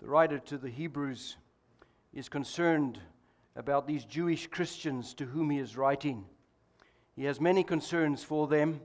The writer to the Hebrews is concerned about these Jewish Christians to whom he is writing. He has many concerns for them.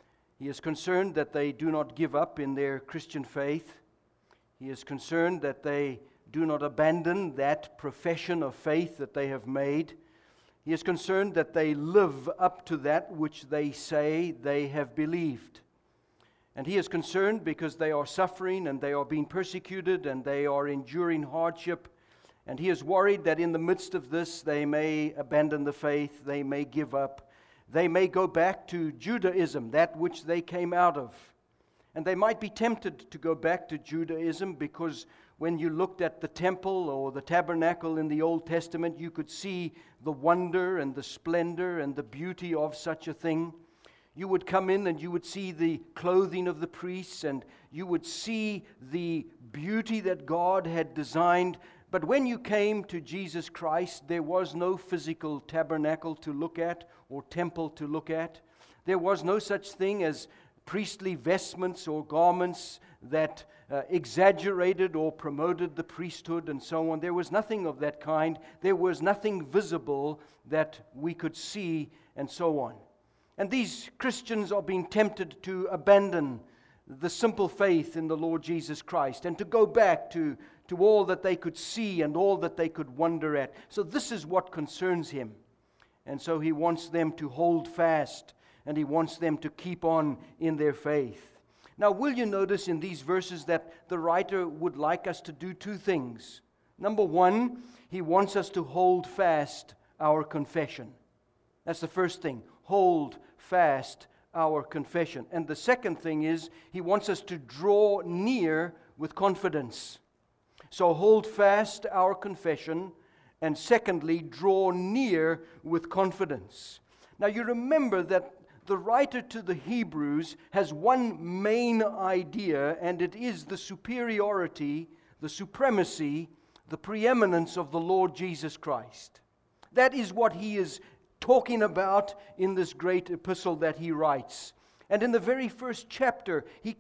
He is concerned that they do not give up in their Christian faith. He is concerned that they do not abandon that profession of faith that they have made. He is concerned that they live up to that which they say they have believed. And he is concerned because they are suffering and they are being persecuted and they are enduring hardship. And he is worried that in the midst of this they may abandon the faith, they may give up. They may go back to Judaism, that which they came out of. And they might be tempted to go back to Judaism because when you looked at the temple or the tabernacle in the Old Testament, you could see the wonder and the splendor and the beauty of such a thing. You would come in and you would see the clothing of the priests and you would see the beauty that God had designed. But when you came to Jesus Christ, there was no physical tabernacle to look at or temple to look at. There was no such thing as priestly vestments or garments that exaggerated or promoted the priesthood and so on. There was nothing of that kind. There was nothing visible that we could see and so on. And these Christians are being tempted to abandon the simple faith in the Lord Jesus Christ and to go back to all that they could see and all that they could wonder at. So this is what concerns him. And so he wants them to hold fast and he wants them to keep on in their faith. Now, will you notice in these verses that the writer would like us to do two things? Number one, he wants us to hold fast our confession. That's the first thing. Hold fast our confession. And the second thing is, he wants us to draw near with confidence. So hold fast our confession, and secondly, draw near with confidence. Now you remember that the writer to the Hebrews has one main idea, and it is the superiority, the supremacy, the preeminence of the Lord Jesus Christ. That is what he is talking about in this great epistle that he writes. And in the very first chapter, he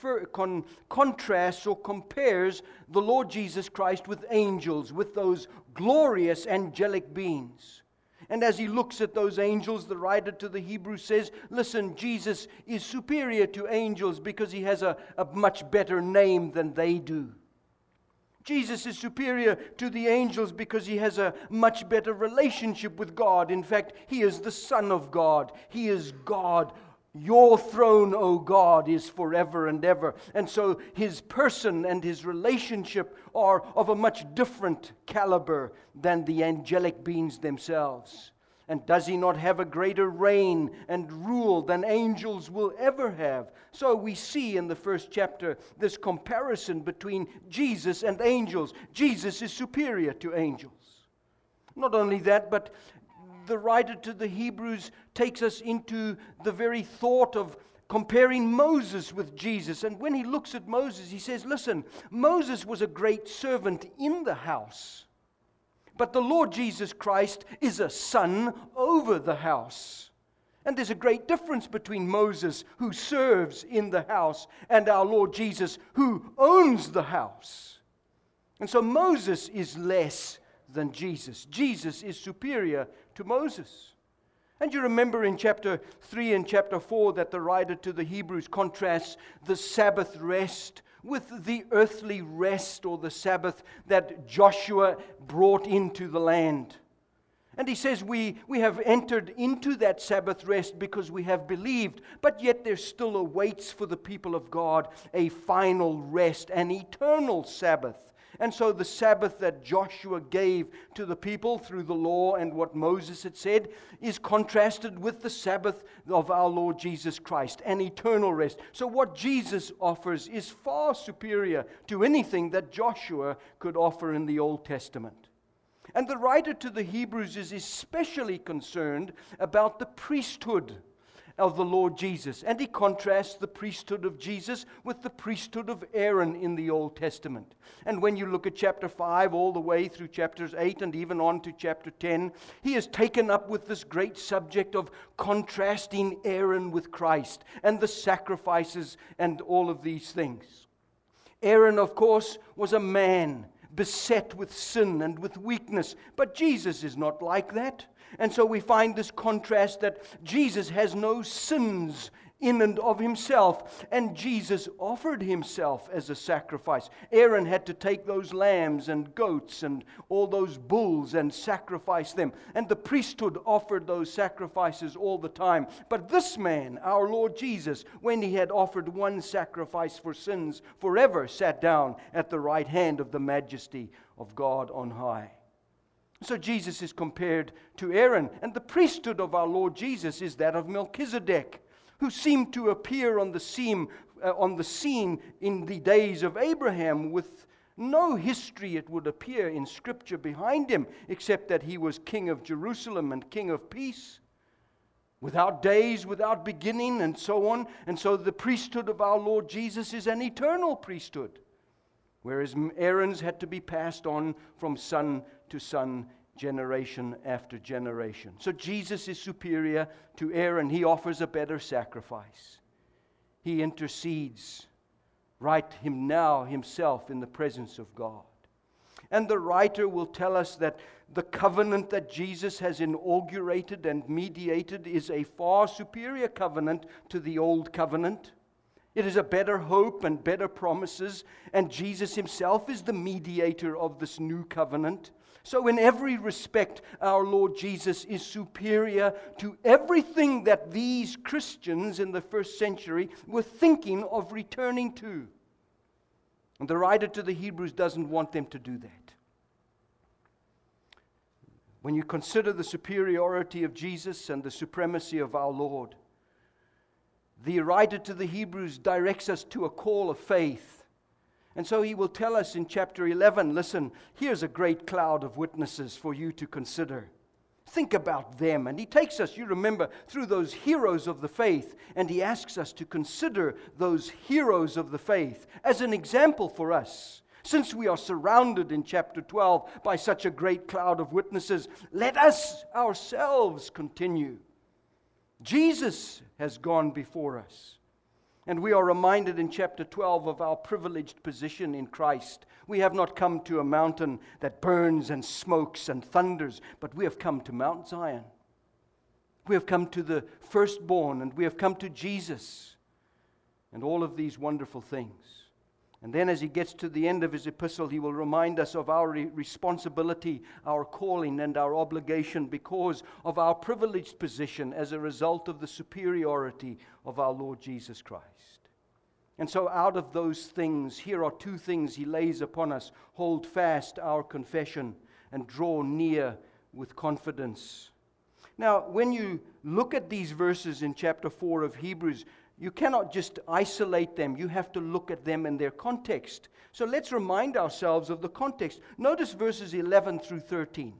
contrasts or compares the Lord Jesus Christ with angels, with those glorious angelic beings. And as he looks at those angels, the writer to the Hebrews says, listen, Jesus is superior to angels because he has a much better name than they do. Jesus is superior to the angels because he has a much better relationship with God. In fact, he is the Son of God. He is God. Your throne, O God, is forever and ever. And so his person and his relationship are of a much different caliber than the angelic beings themselves. And does he not have a greater reign and rule than angels will ever have? So we see in the first chapter this comparison between Jesus and angels. Jesus is superior to angels. Not only that, but the writer to the Hebrews takes us into the very thought of comparing Moses with Jesus. And when he looks at Moses, he says, listen, Moses was a great servant in the house, but the Lord Jesus Christ is a son over the house. And there's a great difference between Moses, who serves in the house, and our Lord Jesus, who owns the house. And so Moses is less than Jesus. Jesus is superior to Moses. And you remember in chapter 3 and chapter 4 that the writer to the Hebrews contrasts the Sabbath rest with the earthly rest or the Sabbath that Joshua brought into the land. And he says we have entered into that Sabbath rest because we have believed, but yet there still awaits for the people of God a final rest, an eternal Sabbath. And so the Sabbath that Joshua gave to the people through the law and what Moses had said is contrasted with the Sabbath of our Lord Jesus Christ, an eternal rest. So what Jesus offers is far superior to anything that Joshua could offer in the Old Testament. And the writer to the Hebrews is especially concerned about the priesthood of the Lord Jesus. And he contrasts the priesthood of Jesus with the priesthood of Aaron in the Old Testament. And when you look at chapter 5 all the way through chapters 8 and even on to chapter 10, he is taken up with this great subject of contrasting Aaron with Christ and the sacrifices and all of these things. Aaron, of course, was a man beset with sin and with weakness, but Jesus is not like that. And so we find this contrast that Jesus has no sins in and of himself, and Jesus offered himself as a sacrifice. Aaron had to take those lambs and goats and all those bulls and sacrifice them, and the priesthood offered those sacrifices all the time. But this man, our Lord Jesus, when he had offered one sacrifice for sins forever, sat down at the right hand of the majesty of God on high. So Jesus is compared to Aaron, and the priesthood of our Lord Jesus is that of Melchizedek, who seemed to appear on the scene in the days of Abraham with no history, it would appear, in Scripture behind him, except that he was king of Jerusalem and king of peace, without days, without beginning, and so on. And so the priesthood of our Lord Jesus is an eternal priesthood, whereas Aaron's had to be passed on from son to son, generation after generation. So Jesus is superior to Aaron. He offers a better sacrifice. He intercedes right him now himself in the presence of God. And the writer will tell us that the covenant that Jesus has inaugurated and mediated is a far superior covenant to the old covenant. It is a better hope and better promises, and Jesus himself is the mediator of this new covenant. So in every respect, our Lord Jesus is superior to everything that these Christians in the first century were thinking of returning to. And the writer to the Hebrews doesn't want them to do that. When you consider the superiority of Jesus and the supremacy of our Lord, the writer to the Hebrews directs us to a call of faith. And so he will tell us in chapter 11, listen, here's a great cloud of witnesses for you to consider. Think about them. And he takes us, you remember, through those heroes of the faith, and he asks us to consider those heroes of the faith as an example for us. Since we are surrounded in chapter 12 by such a great cloud of witnesses, let us ourselves continue. Jesus has gone before us. And we are reminded in chapter 12 of our privileged position in Christ. We have not come to a mountain that burns and smokes and thunders, but we have come to Mount Zion. We have come to the firstborn, and we have come to Jesus, and all of these wonderful things. And then as he gets to the end of his epistle, he will remind us of our responsibility, our calling, and our obligation because of our privileged position as a result of the superiority of our Lord Jesus Christ. And so out of those things, here are two things he lays upon us. Hold fast our confession and draw near with confidence. Now, when you look at these verses in chapter 4 of Hebrews, you cannot just isolate them. You have to look at them in their context. So let's remind ourselves of the context. Notice verses 11 through 13.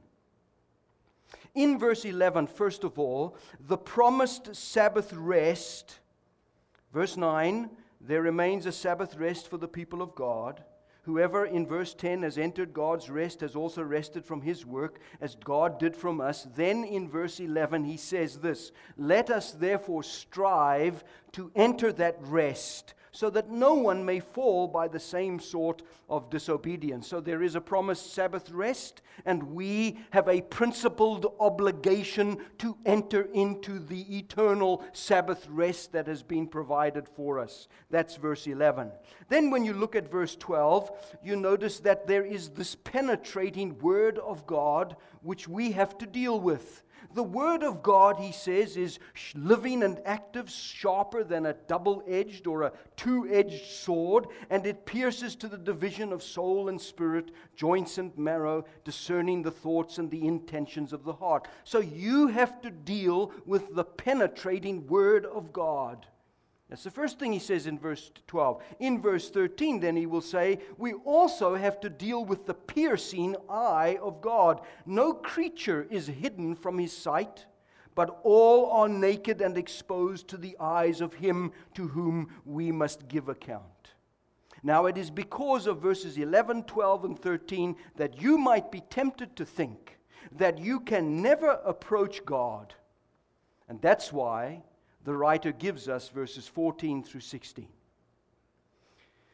In verse 11, first of all, the promised Sabbath rest. Verse 9, there remains a Sabbath rest for the people of God. Whoever, in verse 10, has entered God's rest has also rested from his work as God did from us. Then in verse 11 he says this, let us therefore strive to enter that rest, so that no one may fall by the same sort of disobedience. So there is a promised Sabbath rest, and we have a principled obligation to enter into the eternal Sabbath rest that has been provided for us. That's verse 11. Then when you look at verse 12, you notice that there is this penetrating Word of God which we have to deal with. The Word of God, he says, is living and active, sharper than a double-edged or a two-edged sword, and it pierces to the division of soul and spirit, joints and marrow, discerning the thoughts and the intentions of the heart. So you have to deal with the penetrating Word of God. That's the first thing he says in verse 12. In verse 13, then he will say, we also have to deal with the piercing eye of God. No creature is hidden from his sight, but all are naked and exposed to the eyes of him to whom we must give account. Now it is because of verses 11, 12, and 13 that you might be tempted to think that you can never approach God. And that's why the writer gives us verses 14 through 16.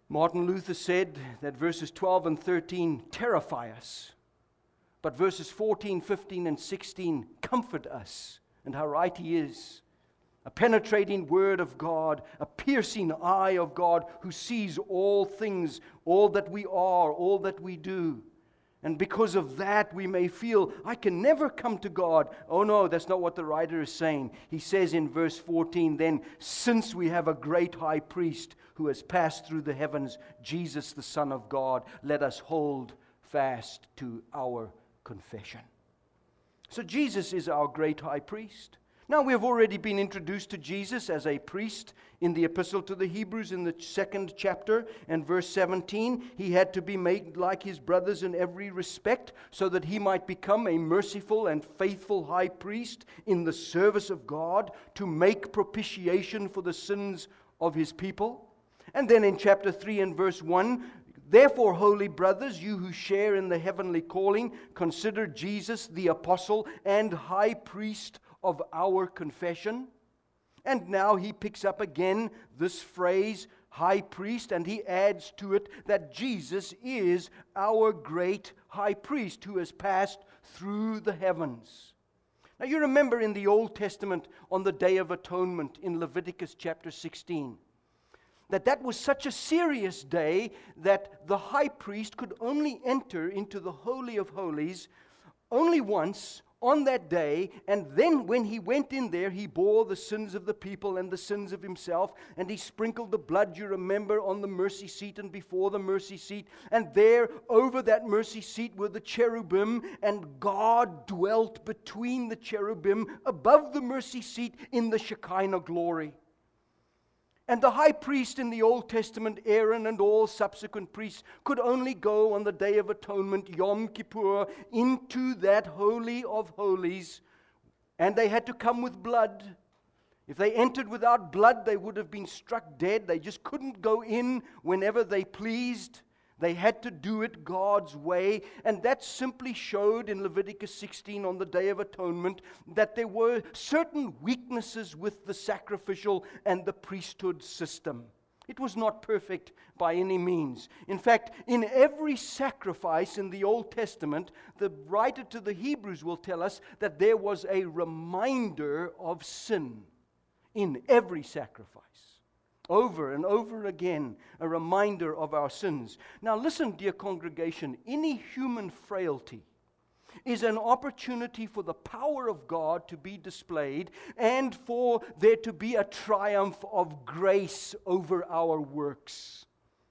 Martin Luther said that verses 12 and 13 terrify us, but verses 14, 15, and 16 comfort us, and how right he is. A penetrating word of God, a piercing eye of God who sees all things, all that we are, all that we do. And because of that, we may feel, I can never come to God. Oh no, that's not what the writer is saying. He says in verse 14, then, since we have a great high priest who has passed through the heavens, Jesus the Son of God, let us hold fast to our confession. So Jesus is our great high priest. Now, we have already been introduced to Jesus as a priest in the Epistle to the Hebrews in the 2nd chapter and verse 17. He had to be made like his brothers in every respect so that he might become a merciful and faithful high priest in the service of God to make propitiation for the sins of his people. And then in chapter 3 and verse 1, therefore, holy brothers, you who share in the heavenly calling, consider Jesus the apostle and high priest of our confession. And now he picks up again this phrase, high priest, and he adds to it that Jesus is our great high priest who has passed through the heavens. Now you remember in the Old Testament on the Day of Atonement in Leviticus chapter 16, that was such a serious day that the high priest could only enter into the Holy of Holies only once on that day, and then when he went in there, he bore the sins of the people and the sins of himself, and he sprinkled the blood, you remember, on the mercy seat and before the mercy seat, and there over that mercy seat were the cherubim, and God dwelt between the cherubim above the mercy seat in the Shekinah glory. And the high priest in the Old Testament, Aaron, and all subsequent priests could only go on the Day of Atonement, Yom Kippur, into that Holy of Holies, and they had to come with blood. If they entered without blood, they would have been struck dead. They just couldn't go in whenever they pleased. They had to do it God's way, and that simply showed in Leviticus 16 on the Day of Atonement that there were certain weaknesses with the sacrificial and the priesthood system. It was not perfect by any means. In fact, in every sacrifice in the Old Testament, the writer to the Hebrews will tell us that there was a reminder of sin in every sacrifice. Over and over again, a reminder of our sins. Now listen, dear congregation, any human frailty is an opportunity for the power of God to be displayed and for there to be a triumph of grace over our works.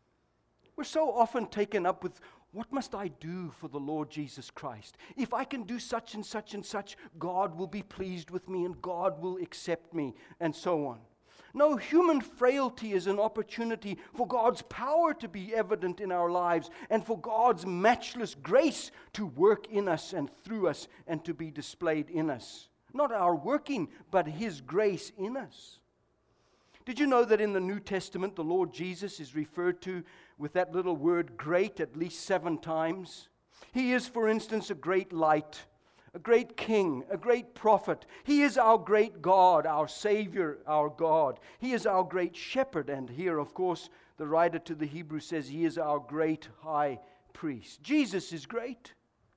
We're so often taken up with, what must I do for the Lord Jesus Christ? If I can do such and such and such, God will be pleased with me and God will accept me, and so on. No, human frailty is an opportunity for God's power to be evident in our lives and for God's matchless grace to work in us and through us and to be displayed in us. Not our working, but His grace in us. Did you know that in the New Testament the Lord Jesus is referred to with that little word great at least 7 times? He is, for instance, a great light, a great king, a great prophet. He is our great God, our Savior, our God. He is our great shepherd. And here, of course, the writer to the Hebrews says He is our great high priest. Jesus is great.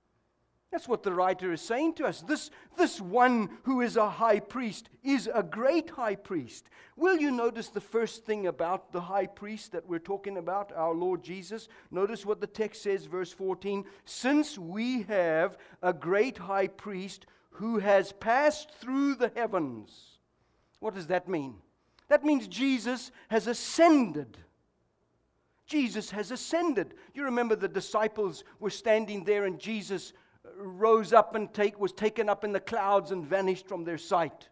That's what the writer is saying to us. This one who is a high priest is a great high priest. Will you notice the first thing about the high priest that we're talking about, our Lord Jesus? Notice what the text says, verse 14. Since we have a great high priest who has passed through the heavens. What does that mean? That means Jesus has ascended. Jesus has ascended. You remember the disciples were standing there and Jesus rose up and was taken up in the clouds and vanished from their sight.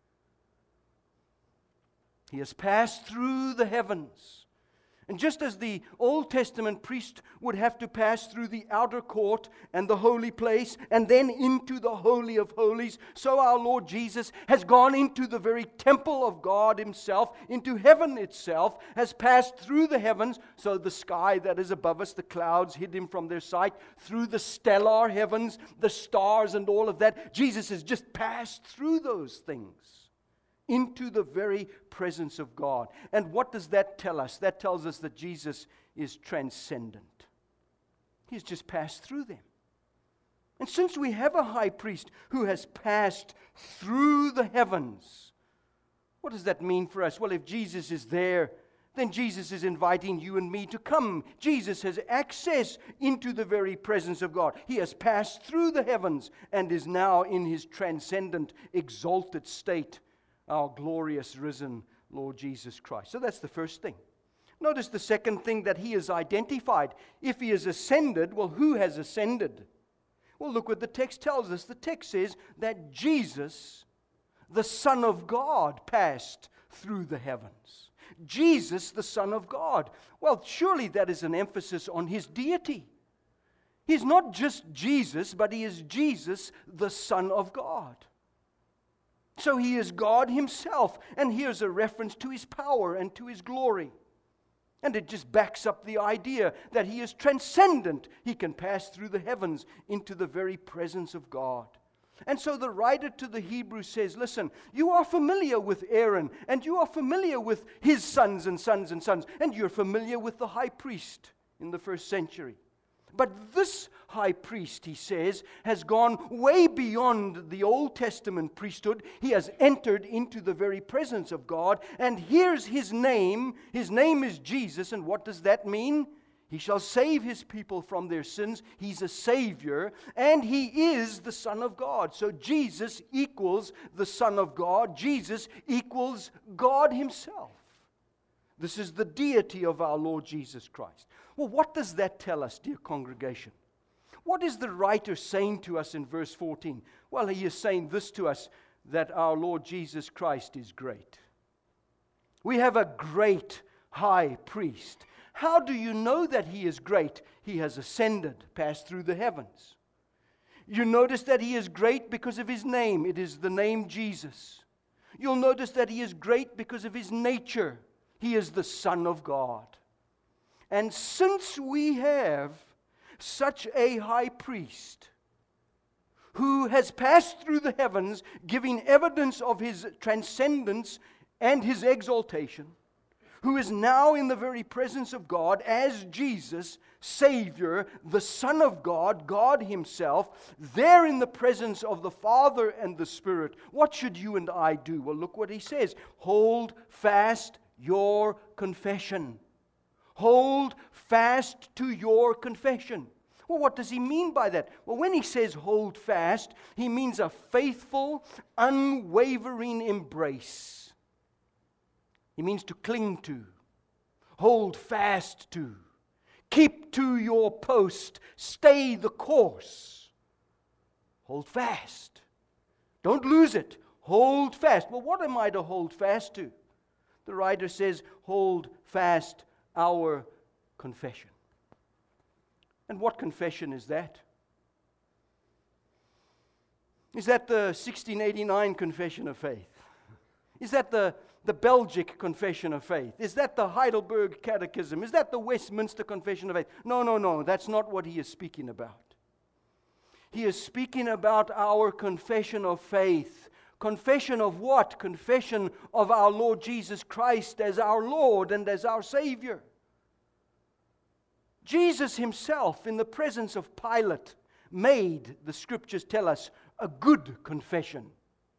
He has passed through the heavens. And just as the Old Testament priest would have to pass through the outer court and the holy place and then into the Holy of Holies, so our Lord Jesus has gone into the very temple of God Himself, into heaven itself, has passed through the heavens, so the sky that is above us, the clouds hid Him from their sight, through the stellar heavens, the stars and all of that. Jesus has just passed through those things into the very presence of God. And what does that tell us? That tells us that Jesus is transcendent. He's just passed through them. And since we have a high priest who has passed through the heavens, what does that mean for us? Well, if Jesus is there, then Jesus is inviting you and me to come. Jesus has access into the very presence of God. He has passed through the heavens and is now in his transcendent, exalted state, our glorious risen Lord Jesus Christ. So that's the first thing. Notice the second thing, that he is identified. If he is ascended, well, who has ascended? Well, look what the text tells us. The text says that Jesus, the Son of God, passed through the heavens. Jesus, the Son of God. Well, surely that is an emphasis on his deity. He's not just Jesus, but he is Jesus, the Son of God. So he is God himself. And here's a reference to his power and to his glory. And it just backs up the idea that he is transcendent. He can pass through the heavens into the very presence of God. And so the writer to the Hebrews says, listen, you are familiar with Aaron, and you are familiar with his sons and sons and sons, and you're familiar with the high priest in the first century. But this high priest, he says, has gone way beyond the Old Testament priesthood. He has entered into the very presence of God. And here's his name. His name is Jesus. And what does that mean? He shall save his people from their sins. He's a Savior. And he is the Son of God. So Jesus equals the Son of God. Jesus equals God himself. This is the deity of our Lord Jesus Christ. Well, what does that tell us, dear congregation? What is the writer saying to us in verse 14? Well, he is saying this to us, that our Lord Jesus Christ is great. We have a great high priest. How do you know that he is great? He has ascended, passed through the heavens. You notice that he is great because of his name. It is the name Jesus. You'll notice that he is great because of his nature. He is the Son of God. And since we have such a high priest who has passed through the heavens, giving evidence of his transcendence and his exaltation, who is now in the very presence of God as Jesus, Savior, the Son of God, God himself, there in the presence of the Father and the Spirit, what should you and I do? Well, look what he says. Hold fast your confession. Hold fast to your confession. Well, what does he mean by that? Well, when he says hold fast, he means a faithful, unwavering embrace. He means to cling to, hold fast to, keep to your post, stay the course. Hold fast. Don't lose it. Hold fast. Well, what am I to hold fast to? The writer says, hold fast our confession. And what confession is that? Is that the 1689 Confession of Faith? Is that the Belgic Confession of Faith? Is that the Heidelberg Catechism? Is that the Westminster Confession of Faith? No. That's not what he is speaking about. He is speaking about our confession of faith. Confession of what? Confession of our Lord Jesus Christ as our Lord and as our Savior. Jesus himself, in the presence of Pilate, made, the scriptures tell us, a good confession.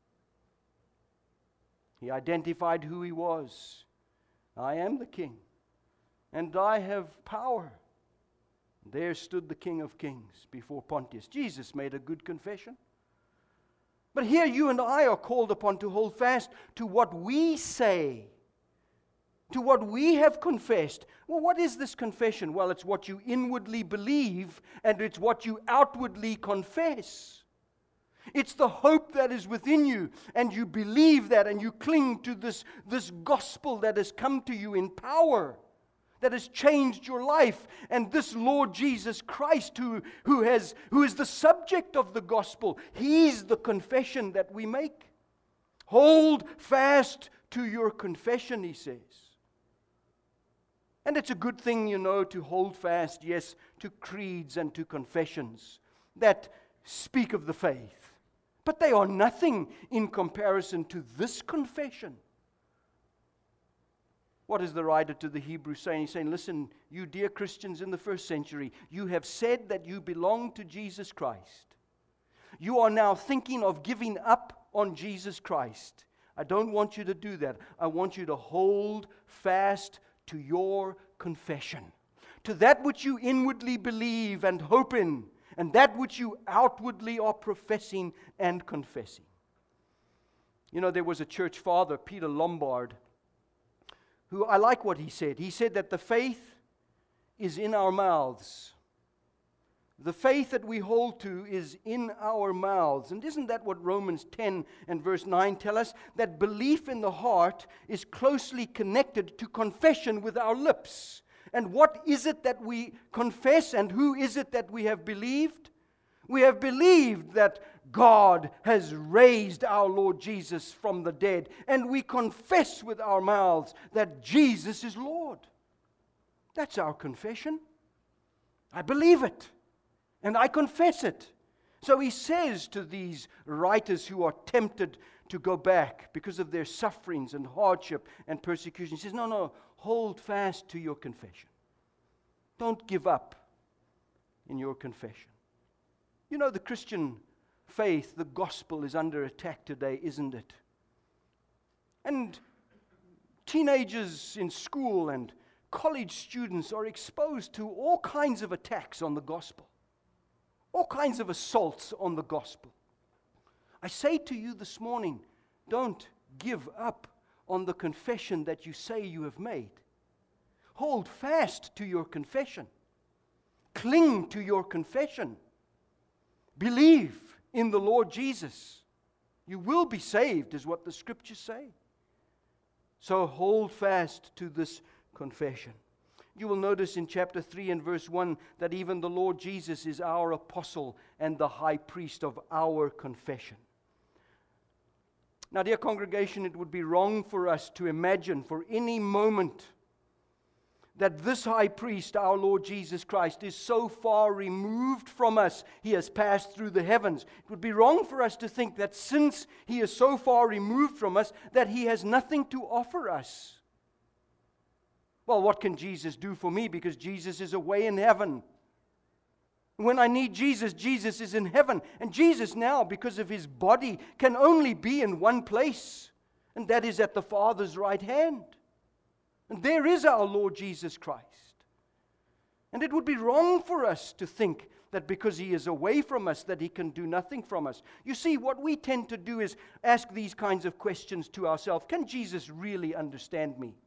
He identified who he was. I am the king, and I have power. There stood the King of Kings before Pontius. Jesus made a good confession. But here you and I are called upon to hold fast to what we say, to what we have confessed. Well, what is this confession? Well, it's what you inwardly believe, and it's what you outwardly confess. It's the hope that is within you, and you believe that, and you cling to this gospel that has come to you in power, that has changed your life. And this Lord Jesus Christ, who is the subject of the gospel, he's the confession that we make. Hold fast to your confession, he says. And it's a good thing, to hold fast, yes, to creeds and to confessions that speak of the faith. But they are nothing in comparison to this confession. What is the writer to the Hebrews saying? He's saying, listen, you dear Christians in the first century, you have said that you belong to Jesus Christ. You are now thinking of giving up on Jesus Christ. I don't want you to do that. I want you to hold fast to your confession, to that which you inwardly believe and hope in, and that which you outwardly are professing and confessing. You know, there was a church father, Peter Lombard, who I like what he said. He said that the faith is in our mouths. The faith that we hold to is in our mouths. And isn't that what Romans 10 and verse 9 tell us? That belief in the heart is closely connected to confession with our lips. And what is it that we confess, and who is it that we have believed? We have believed that God has raised our Lord Jesus from the dead, and we confess with our mouths that Jesus is Lord. That's our confession. I believe it, and I confess it. So he says to these writers who are tempted to go back because of their sufferings and hardship and persecution, he says, no, hold fast to your confession. Don't give up in your confession. You know, the Christian faith, the gospel, is under attack today, isn't it? And teenagers in school and college students are exposed to all kinds of attacks on the gospel, all kinds of assaults on the gospel. I say to you this morning, don't give up on the confession that you say you have made. Hold fast to your confession. Cling to your confession. Believe in the Lord Jesus. You will be saved, is what the Scriptures say. So hold fast to this confession. You will notice in chapter 3 and verse 1 that even the Lord Jesus is our apostle and the high priest of our confession. Now, dear congregation, it would be wrong for us to imagine for any moment that this high priest, our Lord Jesus Christ, is so far removed from us, he has passed through the heavens. It would be wrong for us to think that since he is so far removed from us, that he has nothing to offer us. Well, what can Jesus do for me? Because Jesus is away in heaven. When I need Jesus, Jesus is in heaven. And Jesus now, because of his body, can only be in one place, and that is at the Father's right hand. And there is our Lord Jesus Christ. And it would be wrong for us to think that because he is away from us, that he can do nothing from us. You see, what we tend to do is ask these kinds of questions to ourselves. Can Jesus really understand me?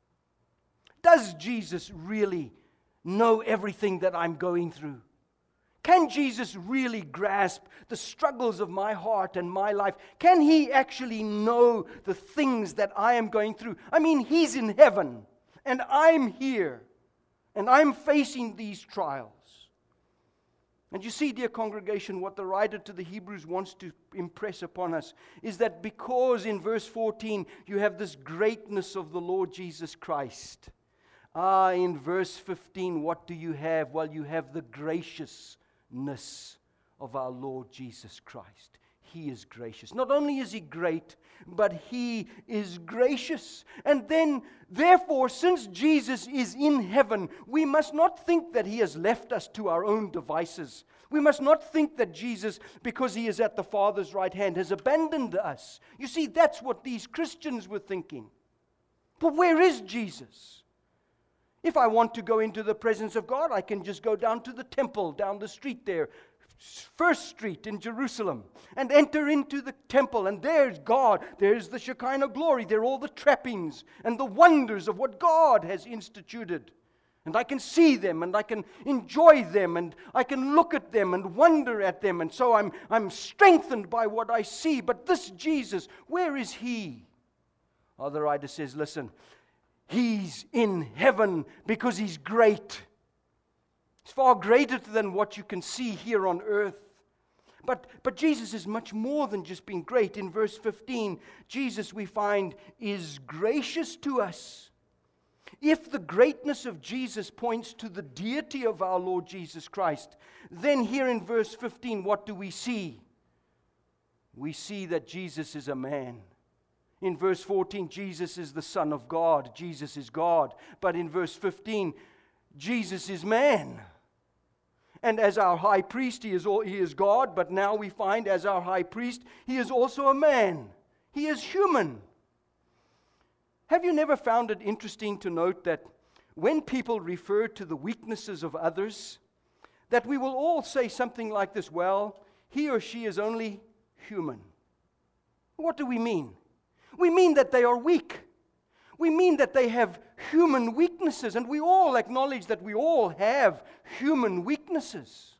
Does Jesus really know everything that I'm going through? Can Jesus really grasp the struggles of my heart and my life? Can he actually know the things that I am going through? I mean, he's in heaven, and I'm here, and I'm facing these trials. And you see, dear congregation, what the writer to the Hebrews wants to impress upon us is that because in verse 14 you have this greatness of the Lord Jesus Christ. In verse 15, what do you have? Well, you have the graciousness of our Lord Jesus Christ. He is gracious. Not only is he great, but he is gracious. And then, therefore, since Jesus is in heaven, we must not think that he has left us to our own devices. We must not think that Jesus, because he is at the Father's right hand, has abandoned us. You see, that's what these Christians were thinking. But where is Jesus? If I want to go into the presence of God, I can just go down to the temple, down the street there, First Street in Jerusalem, and enter into the temple, and there's God, there's the Shekinah glory, there are all the trappings and the wonders of what God has instituted. And I can see them, and I can enjoy them, and I can look at them and wonder at them, and so I'm strengthened by what I see. But this Jesus, where is he? The writer says, listen, he's in heaven because he's great. It's far greater than what you can see here on earth. But Jesus is much more than just being great. In verse 15, Jesus, we find, is gracious to us. If the greatness of Jesus points to the deity of our Lord Jesus Christ, then here in verse 15, what do we see? We see that Jesus is a man. In verse 14, Jesus is the Son of God. Jesus is God. But in verse 15, Jesus is man. And as our high priest, he is God, but now we find as our high priest, he is also a man. He is human. Have you never found it interesting to note that when people refer to the weaknesses of others, that we will all say something like this: well, he or she is only human. What do we mean? We mean that they are weak. We mean that they have human weaknesses, and we all acknowledge that we all have human weaknesses.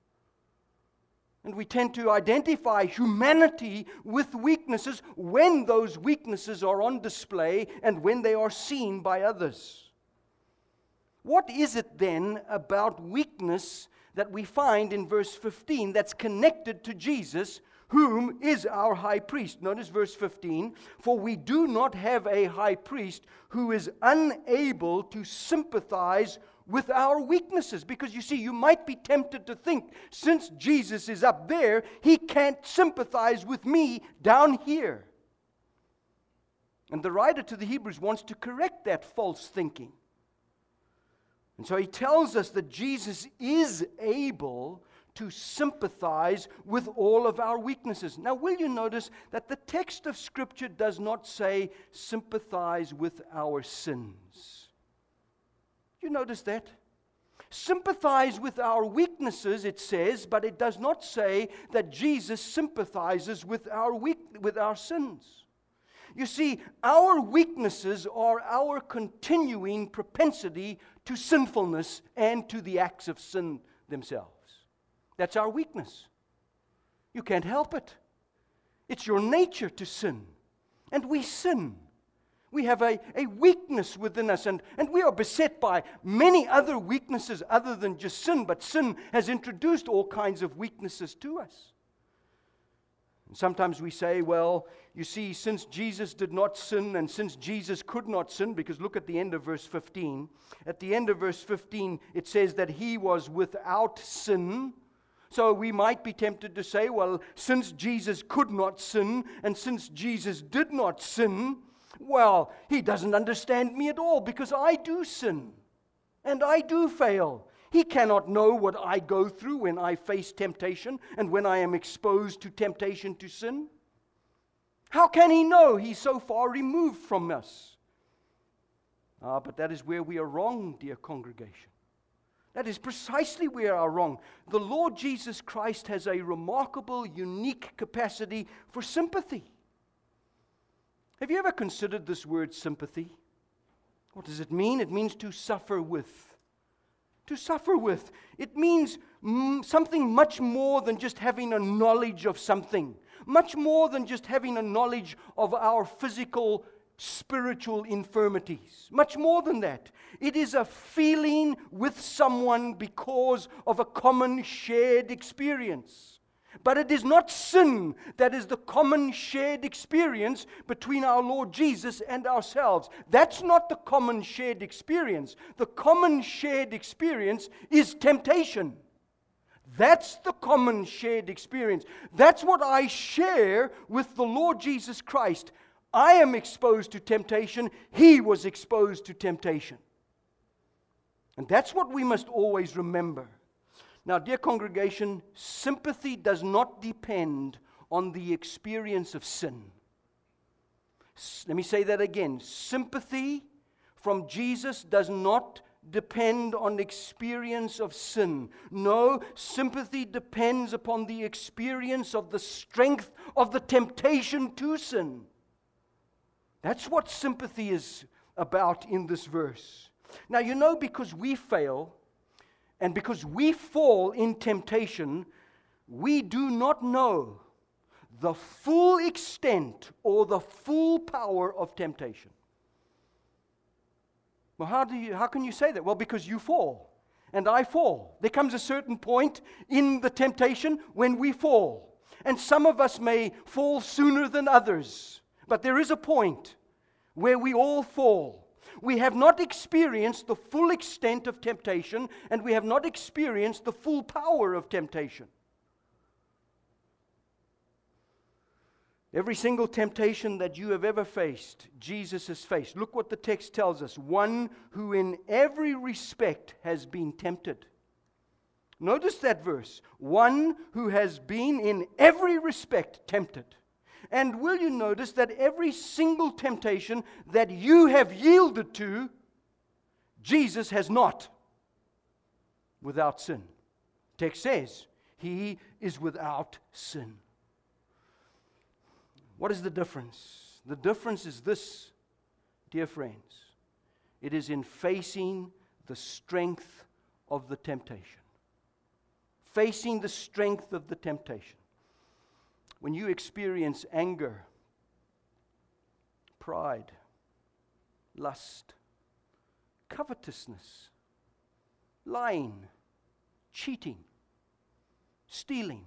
And we tend to identify humanity with weaknesses when those weaknesses are on display and when they are seen by others. What is it then about weakness that we find in verse 15 that's connected to Jesus, whom is our high priest? Notice verse 15, for we do not have a high priest who is unable to sympathize with our weaknesses. Because you see, you might be tempted to think, since Jesus is up there, he can't sympathize with me down here. And the writer to the Hebrews wants to correct that false thinking. And so he tells us that Jesus is able to sympathize with all of our weaknesses. Now, will you notice that the text of Scripture does not say sympathize with our sins? You notice that? Sympathize with our weaknesses, it says, but it does not say that Jesus sympathizes with our sins. You see, our weaknesses are our continuing propensity to sinfulness and to the acts of sin themselves. That's our weakness. You can't help it. It's your nature to sin. And we sin. We have a weakness within us, and we are beset by many other weaknesses other than just sin, but sin has introduced all kinds of weaknesses to us. And sometimes we say, well, you see, since Jesus did not sin and since Jesus could not sin, because look at the end of verse 15. At the end of verse 15, it says that he was without sin. So we might be tempted to say, well, since Jesus could not sin and since Jesus did not sin, well, he doesn't understand me at all because I do sin and I do fail. He cannot know what I go through when I face temptation and when I am exposed to temptation to sin. How can he know? He's so far removed from us. But that is where we are wrong, dear congregation. That is precisely where we are wrong. The Lord Jesus Christ has a remarkable, unique capacity for sympathy. Have you ever considered this word sympathy? What does it mean? It means to suffer with. To suffer with. It means something much more than just having a knowledge of something. Much more than just having a knowledge of our physical, spiritual infirmities. Much more than that. It is a feeling with someone because of a common shared experience. But it is not sin that is the common shared experience between our Lord Jesus and ourselves. That's not the common shared experience. The common shared experience is temptation. That's the common shared experience. That's what I share with the Lord Jesus Christ. I am exposed to temptation. He was exposed to temptation. And that's what we must always remember. Now, dear congregation, sympathy does not depend on the experience of sin. Let me say that again. Sympathy from Jesus does not depend on experience of sin. No, sympathy depends upon the experience of the strength of the temptation to sin. That's what sympathy is about in this verse. Now, you know, because we fail, and because we fall in temptation, we do not know the full extent or the full power of temptation. Well, how can you say that? Well, because you fall, and I fall. There comes a certain point in the temptation when we fall. And some of us may fall sooner than others, but there is a point where we all fall. We have not experienced the full extent of temptation, and we have not experienced the full power of temptation. Every single temptation that you have ever faced, Jesus has faced. Look what the text tells us. One who in every respect has been tempted. Notice that verse. One who has been in every respect tempted. And will you notice that every single temptation that you have yielded to, Jesus has not, without sin. Text says, He is without sin. What is the difference? The difference is this, dear friends. It is in facing the strength of the temptation. Facing the strength of the temptation. When you experience anger, pride, lust, covetousness, lying, cheating, stealing,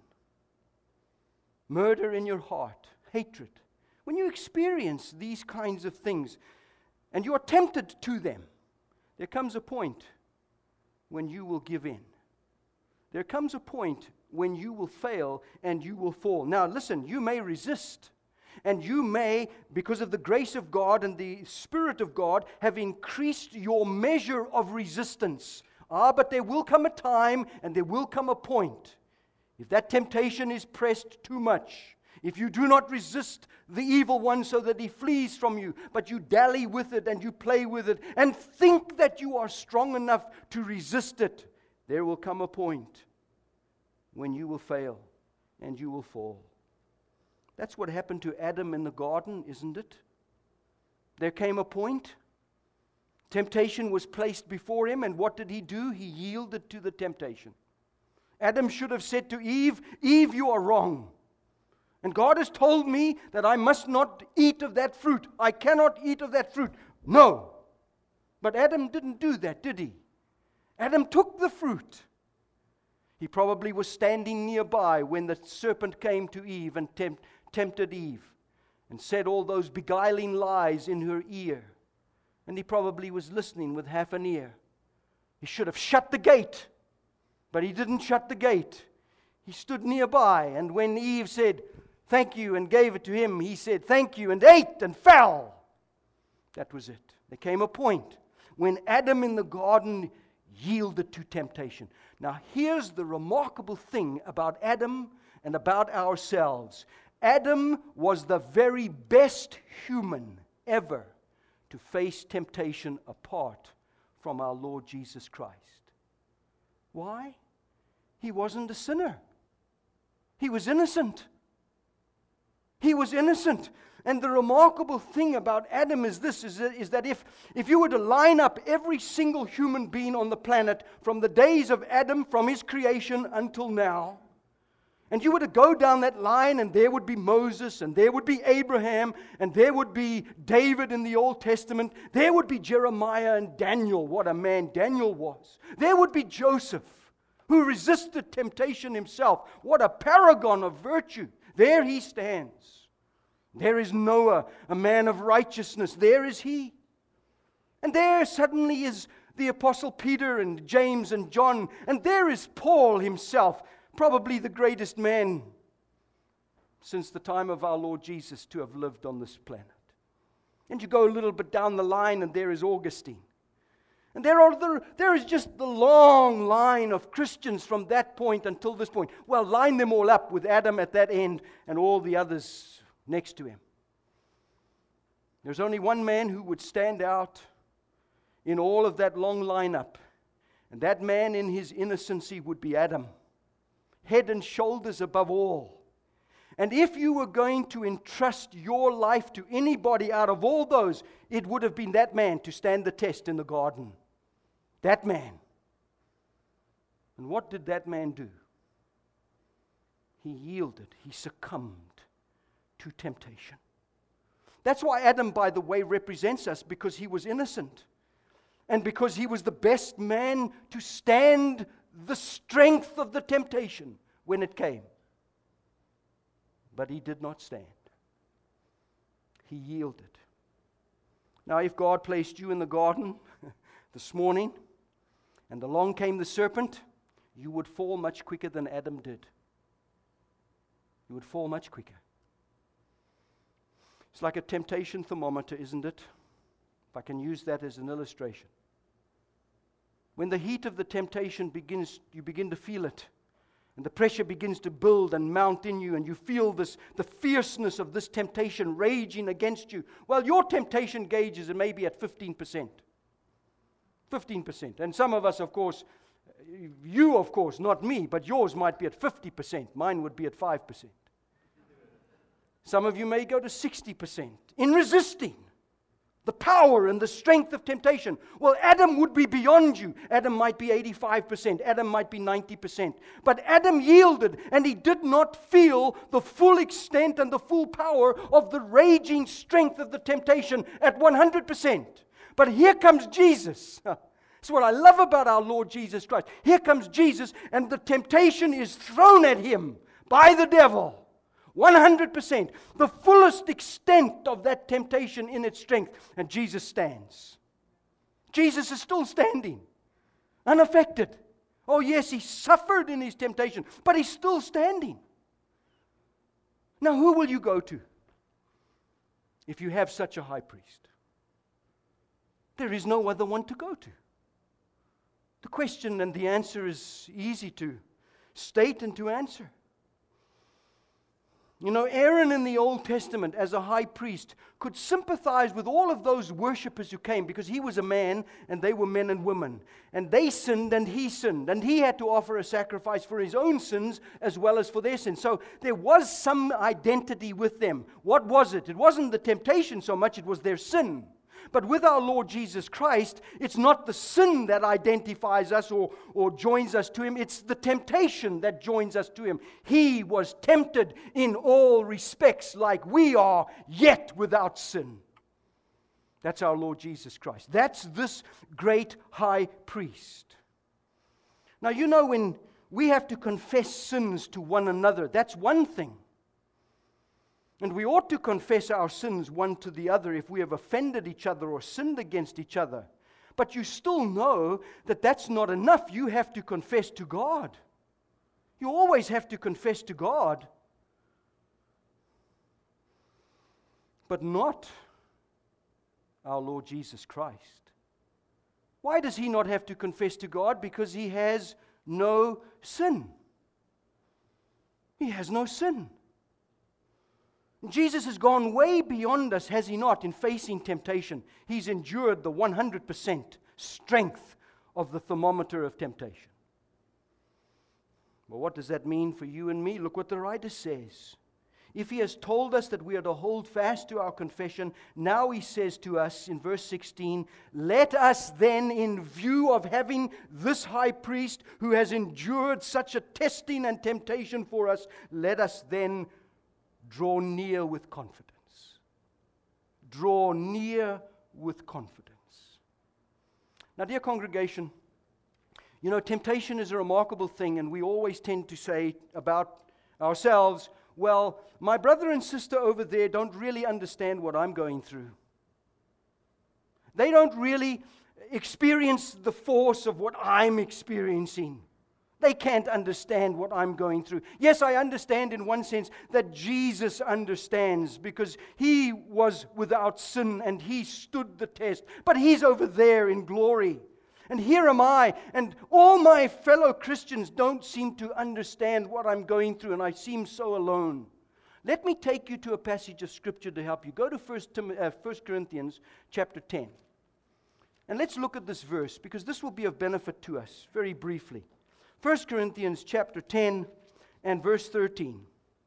murder in your heart, hatred. When you experience these kinds of things and you are tempted to them, there comes a point when you will give in. There comes a point when you will fail and you will fall. Now listen, you may resist. And you may, because of the grace of God and the Spirit of God, have increased your measure of resistance. But there will come a time and there will come a point. If that temptation is pressed too much, if you do not resist the evil one so that he flees from you, but you dally with it and you play with it and think that you are strong enough to resist it, there will come a point when you will fail and you will fall. That's what happened to Adam in the garden, isn't it? There came a point. Temptation was placed before him, and what did he do? He yielded to the temptation. Adam should have said to Eve, Eve, you are wrong. And God has told me that I must not eat of that fruit. I cannot eat of that fruit. No. But Adam didn't do that, did he? Adam took the fruit. He probably was standing nearby when the serpent came to Eve and tempted Eve and said all those beguiling lies in her ear. And he probably was listening with half an ear. He should have shut the gate, but he didn't shut the gate. He stood nearby, and when Eve said, thank you, and gave it to him, he said, thank you, and ate and fell. That was it. There came a point when Adam in the garden yielded to temptation. Now, here's the remarkable thing about Adam and about ourselves. Adam was the very best human ever to face temptation apart from our Lord Jesus Christ. Why? He wasn't a sinner. He was innocent. He was innocent. And the remarkable thing about Adam is this, is that if you were to line up every single human being on the planet from the days of Adam, from his creation until now, and you were to go down that line, and there would be Moses, and there would be Abraham, and there would be David in the Old Testament, there would be Jeremiah and Daniel, what a man Daniel was. There would be Joseph, who resisted temptation himself. What a paragon of virtue. There he stands. There is Noah, a man of righteousness. There is he. And there suddenly is the Apostle Peter and James and John. And there is Paul himself, probably the greatest man since the time of our Lord Jesus to have lived on this planet. And you go a little bit down the line, and there is Augustine. And there is just the long line of Christians from that point until this point. Well, line them all up with Adam at that end and all the others next to him. There's only one man who would stand out in all of that long lineup. And that man in his innocency would be Adam. Head and shoulders above all. And if you were going to entrust your life to anybody out of all those, it would have been that man to stand the test in the garden. That man. And what did that man do? He yielded. He succumbed to temptation. That's why Adam, by the way, represents us, because he was innocent. And because he was the best man to stand the strength of the temptation when it came. But he did not stand. He yielded. Now, if God placed you in the garden this morning, and along came the serpent, you would fall much quicker than Adam did. You would fall much quicker. It's like a temptation thermometer, isn't it? If I can use that as an illustration. When the heat of the temptation begins, you begin to feel it. And the pressure begins to build and mount in you, and you feel the fierceness of this temptation raging against you. Well, your temptation gauge is maybe at 15%. 15%. And some of us, of course, you, of course, not me, but yours might be at 50%. Mine would be at 5%. Some of you may go to 60% in resisting the power and the strength of temptation. Well, Adam would be beyond you. Adam might be 85%. Adam might be 90%. But Adam yielded, and he did not feel the full extent and the full power of the raging strength of the temptation at 100%. But here comes Jesus. That's what I love about our Lord Jesus Christ. Here comes Jesus, and the temptation is thrown at him by the devil. 100%, the fullest extent of that temptation in its strength. And Jesus stands. Jesus is still standing, unaffected. Oh yes, he suffered in his temptation, but he's still standing. Now who will you go to if you have such a high priest? There is no other one to go to. The question and the answer is easy to state and to answer. You know, Aaron in the Old Testament as a high priest could sympathize with all of those worshippers who came, because he was a man and they were men and women. And they sinned and he had to offer a sacrifice for his own sins as well as for their sins. So there was some identity with them. What was it? It wasn't the temptation so much, it was their sin. But with our Lord Jesus Christ, it's not the sin that identifies us or joins us to Him. It's the temptation that joins us to Him. He was tempted in all respects like we are, yet without sin. That's our Lord Jesus Christ. That's this great high priest. Now, you know, when we have to confess sins to one another, that's one thing. And we ought to confess our sins one to the other if we have offended each other or sinned against each other. But you still know that that's not enough. You have to confess to God. You always have to confess to God. But not our Lord Jesus Christ. Why does He not have to confess to God? Because He has no sin. He has no sin. Jesus has gone way beyond us, has He not, in facing temptation? He's endured the 100% strength of the thermometer of temptation. Well, what does that mean for you and me? Look what the writer says. If He has told us that we are to hold fast to our confession, now He says to us in verse 16, let us then, in view of having this high priest who has endured such a testing and temptation for us, let us then draw near with confidence. Draw near with confidence. Now, dear congregation, you know, temptation is a remarkable thing, and we always tend to say about ourselves, well, my brother and sister over there don't really understand what I'm going through. They don't really experience the force of what I'm experiencing. They can't understand what I'm going through. Yes, I understand in one sense that Jesus understands because He was without sin and He stood the test. But He's over there in glory. And here am I, and all my fellow Christians don't seem to understand what I'm going through, and I seem so alone. Let me take you to a passage of Scripture to help you. Go to 1 Corinthians chapter 10. And let's look at this verse, because this will be of benefit to us, very briefly. 1 Corinthians chapter 10 and verse 13.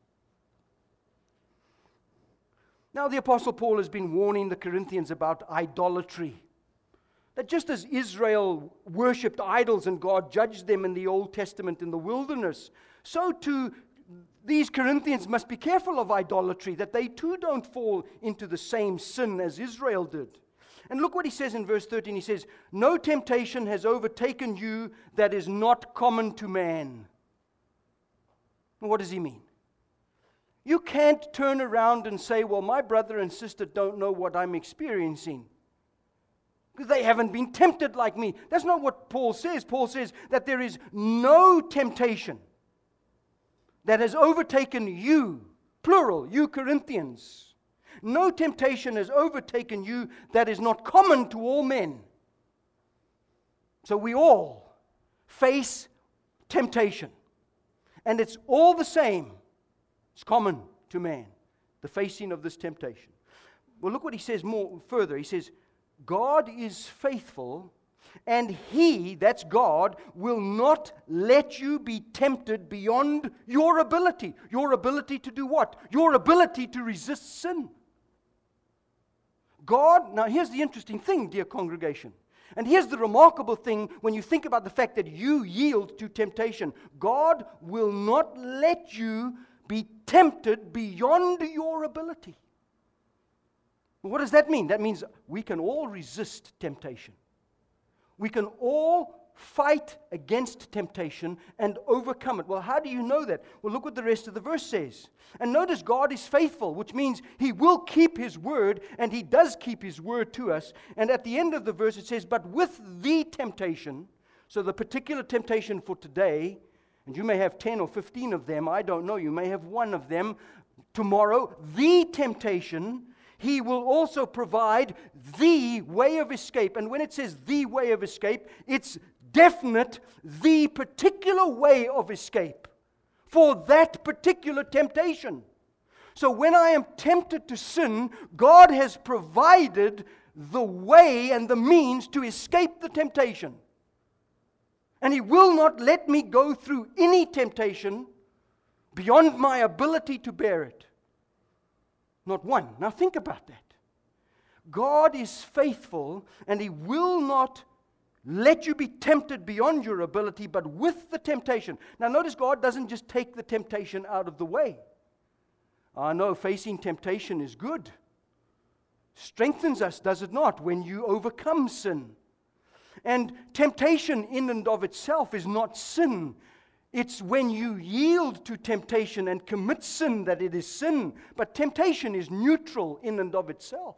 Now the Apostle Paul has been warning the Corinthians about idolatry. That just as Israel worshipped idols and God judged them in the Old Testament in the wilderness, so too these Corinthians must be careful of idolatry, that they too don't fall into the same sin as Israel did. And look what he says in verse 13. He says, no temptation has overtaken you that is not common to man. What does he mean? You can't turn around and say, well, my brother and sister don't know what I'm experiencing, because they haven't been tempted like me. That's not what Paul says. Paul says that there is no temptation that has overtaken you, plural, you Corinthians, No temptation has overtaken you that is not common to all men. So we all face temptation. And it's all the same. It's common to man, the facing of this temptation. Well, look what he says more further. He says, God is faithful, and He, that's God, will not let you be tempted beyond your ability. Your ability to do what? Your ability to resist sin. God, now here's the interesting thing, dear congregation. And here's the remarkable thing when you think about the fact that you yield to temptation. God will not let you be tempted beyond your ability. What does that mean? That means we can all resist temptation. We can all fight against temptation and overcome it. Well, how do you know that? Well, look what the rest of the verse says. And notice God is faithful, which means He will keep His word, and He does keep His word to us. And at the end of the verse it says, but with the temptation, so the particular temptation for today, and you may have 10 or 15 of them, I don't know, you may have one of them tomorrow, the temptation, He will also provide the way of escape. And when it says the way of escape, it's definite, the particular way of escape for that particular temptation. So when I am tempted to sin, God has provided the way and the means to escape the temptation. And He will not let me go through any temptation beyond my ability to bear it. Not one. Now think about that. God is faithful, and He will not let you be tempted beyond your ability, but with the temptation. Now notice God doesn't just take the temptation out of the way. I know facing temptation is good. Strengthens us, does it not, when you overcome sin? And temptation in and of itself is not sin. It's when you yield to temptation and commit sin that it is sin. But temptation is neutral in and of itself.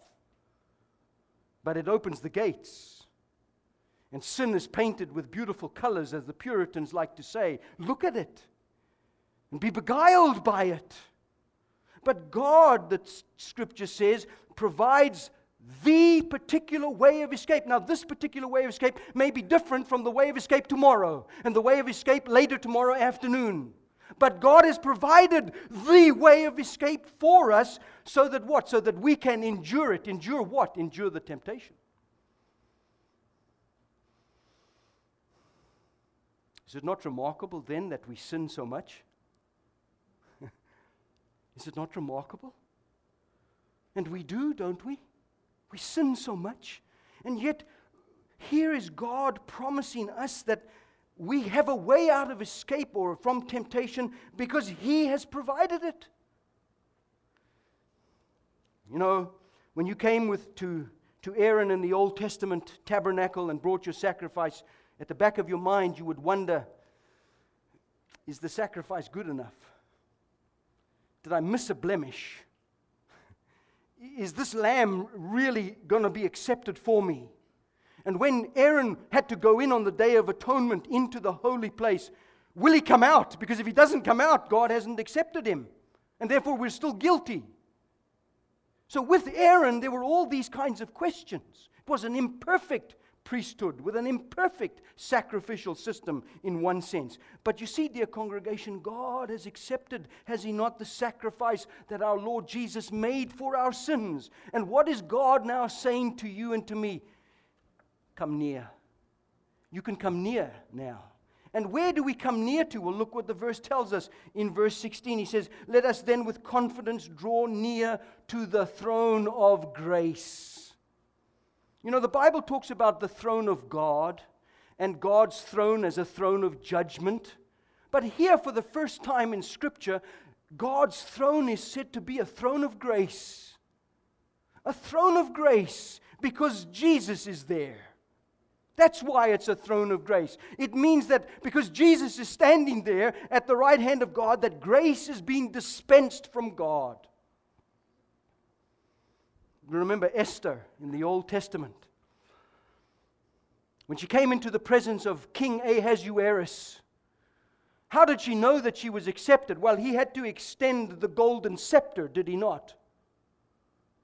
But it opens the gates. And sin is painted with beautiful colors, as the Puritans like to say. Look at it and be beguiled by it. But God, the Scripture says, provides the particular way of escape. Now, this particular way of escape may be different from the way of escape tomorrow and the way of escape later tomorrow afternoon. But God has provided the way of escape for us so that what? So that we can endure it. Endure what? Endure the temptation. Is it not remarkable then that we sin so much? Is it not remarkable? And we do, don't we? We sin so much. And yet, here is God promising us that we have a way out of escape or from temptation because He has provided it. You know, when you came to Aaron in the Old Testament tabernacle and brought your sacrifice, at the back of your mind you would wonder, is the sacrifice good enough? Did I miss a blemish? Is this lamb really going to be accepted for me? And when Aaron had to go in on the Day of Atonement into the holy place, will he come out? Because if he doesn't come out, God hasn't accepted him. And therefore we're still guilty. So with Aaron, there were all these kinds of questions. It was an imperfect priesthood with an imperfect sacrificial system in one sense. But you see, dear congregation, God has accepted, has He not, the sacrifice that our Lord Jesus made for our sins. And what is God now saying to you and to me? Come near. You can come near now. And where do we come near to? Well, look what the verse tells us. In verse 16, he says, let us then with confidence draw near to the throne of grace. You know, the Bible talks about the throne of God and God's throne as a throne of judgment. But here, for the first time in Scripture, God's throne is said to be a throne of grace. A throne of grace because Jesus is there. That's why it's a throne of grace. It means that because Jesus is standing there at the right hand of God, that grace is being dispensed from God. Remember Esther in the Old Testament. When she came into the presence of King Ahasuerus, how did she know that she was accepted? Well, he had to extend the golden scepter, did he not?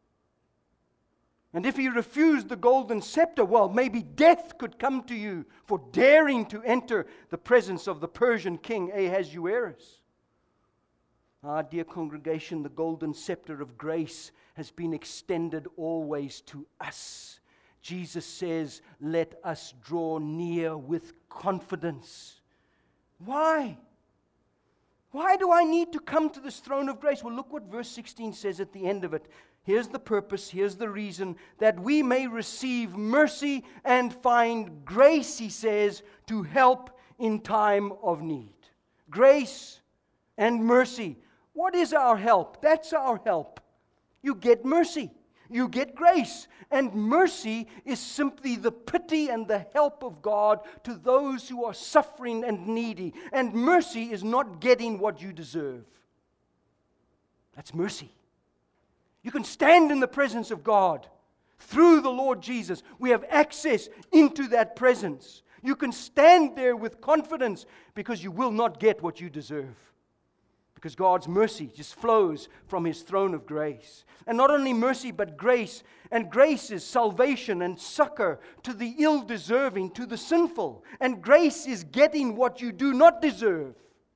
And if he refused the golden scepter, well, maybe death could come to you for daring to enter the presence of the Persian king Ahasuerus. Ah, dear congregation, the golden scepter of grace has been extended always to us. Jesus says, let us draw near with confidence. Why? Why do I need to come to this throne of grace? Well, look what verse 16 says at the end of it. Here's the purpose, here's the reason, that we may receive mercy and find grace, he says, to help in time of need. Grace and mercy. What is our help? That's our help. You get mercy. You get grace. And mercy is simply the pity and the help of God to those who are suffering and needy. And mercy is not getting what you deserve. That's mercy. You can stand in the presence of God through the Lord Jesus. We have access into that presence. You can stand there with confidence because you will not get what you deserve. Because God's mercy just flows from His throne of grace. And not only mercy, but grace. And grace is salvation and succor to the ill-deserving, to the sinful. And grace is getting what you do not deserve.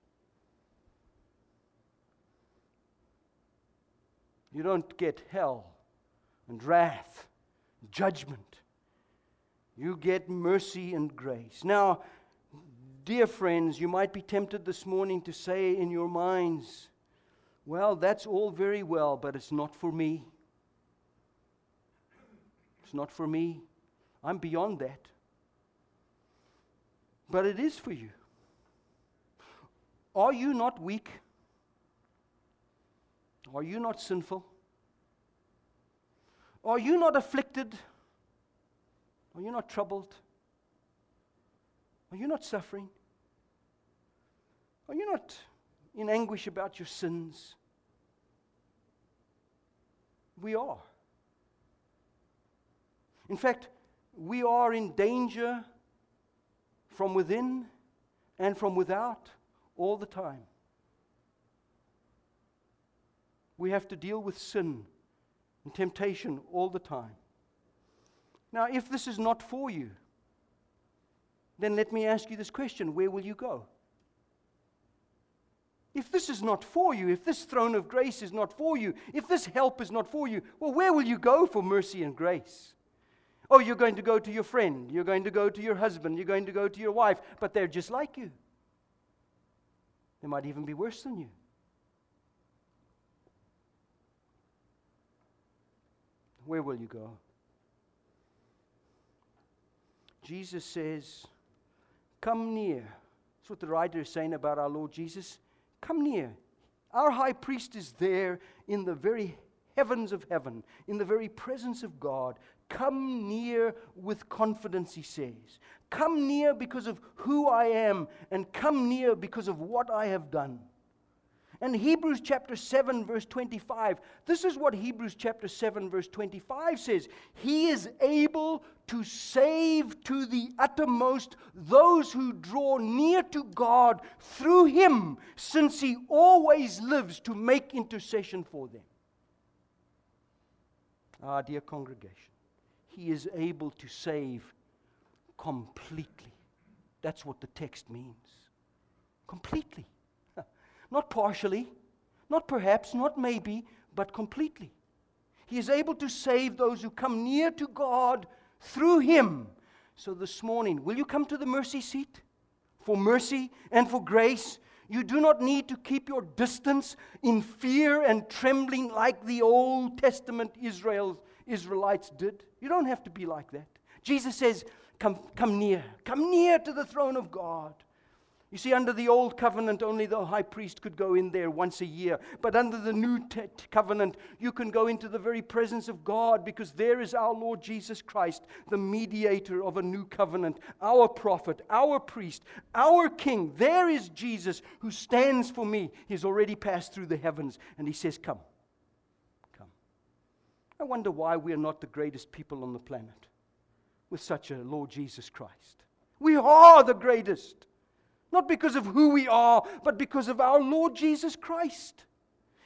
You don't get hell and wrath, and judgment. You get mercy and grace. Now, dear friends, you might be tempted this morning to say in your minds, well, that's all very well, but it's not for me. It's not for me. I'm beyond that. But it is for you. Are you not weak? Are you not sinful? Are you not afflicted? Are you not troubled? Are you not suffering? Are you not in anguish about your sins? We are. In fact, we are in danger from within and from without all the time. We have to deal with sin and temptation all the time. Now, if this is not for you, then let me ask you this question: where will you go? If this is not for you, if this throne of grace is not for you, if this help is not for you, well, where will you go for mercy and grace? Oh, you're going to go to your friend, you're going to go to your husband, you're going to go to your wife, but they're just like you. They might even be worse than you. Where will you go? Jesus says, come near. That's what the writer is saying about our Lord Jesus. Come near. Our high priest is there in the very heavens of heaven, in the very presence of God. Come near with confidence, he says. Come near because of who I am, and come near because of what I have done. And Hebrews chapter 7 verse 25, this is what Hebrews chapter 7 verse 25 says. He is able to save to the uttermost those who draw near to God through Him, since He always lives to make intercession for them. Ah, dear congregation, He is able to save completely. That's what the text means. Completely. Not partially, not perhaps, not maybe, but completely. He is able to save those who come near to God through Him. So this morning, will you come to the mercy seat for mercy and for grace? You do not need to keep your distance in fear and trembling like the Old Testament Israelites did. You don't have to be like that. Jesus says, come near to the throne of God. You see, under the old covenant, only the high priest could go in there once a year. But under the new covenant, you can go into the very presence of God, because there is our Lord Jesus Christ, the mediator of a new covenant, our prophet, our priest, our king. There is Jesus who stands for me. He's already passed through the heavens, and He says, come. Come. I wonder why we are not the greatest people on the planet with such a Lord Jesus Christ. We are the greatest. Not because of who we are, but because of our Lord Jesus Christ.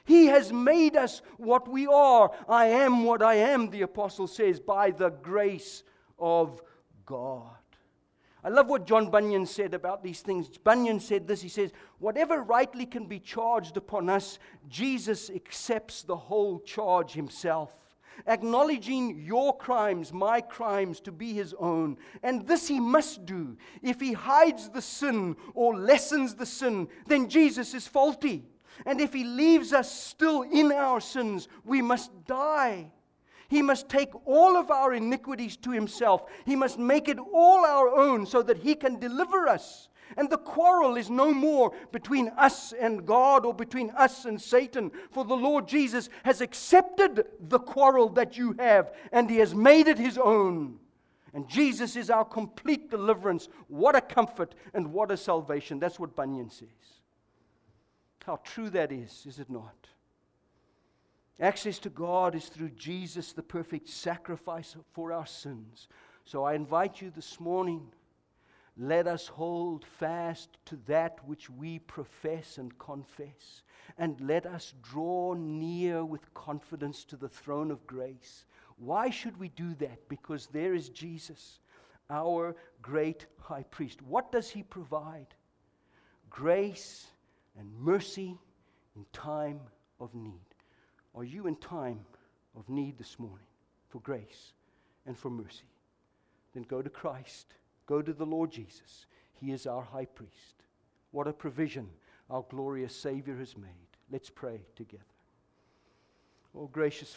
He has made us what we are. I am what I am, the apostle says, by the grace of God. I love what John Bunyan said about these things. Bunyan said this, he says, whatever rightly can be charged upon us, Jesus accepts the whole charge himself, acknowledging your crimes, my crimes, to be his own. And this he must do. If he hides the sin or lessens the sin, then Jesus is faulty. And if he leaves us still in our sins, we must die. He must take all of our iniquities to himself. He must make it all our own so that he can deliver us. And the quarrel is no more between us and God or between us and Satan. For the Lord Jesus has accepted the quarrel that you have, and he has made it his own. And Jesus is our complete deliverance. What a comfort and what a salvation. That's what Bunyan says. How true that is it not? Access to God is through Jesus, the perfect sacrifice for our sins. So I invite you this morning, let us hold fast to that which we profess and confess, and let us draw near with confidence to the throne of grace. Why should we do that? Because there is Jesus, our great high priest. What does he provide? Grace and mercy in time of need. Are you in time of need this morning for grace and for mercy? Then go to Christ. Go to the Lord Jesus. He is our high priest. What a provision our glorious Savior has made. Let's pray together. Oh, gracious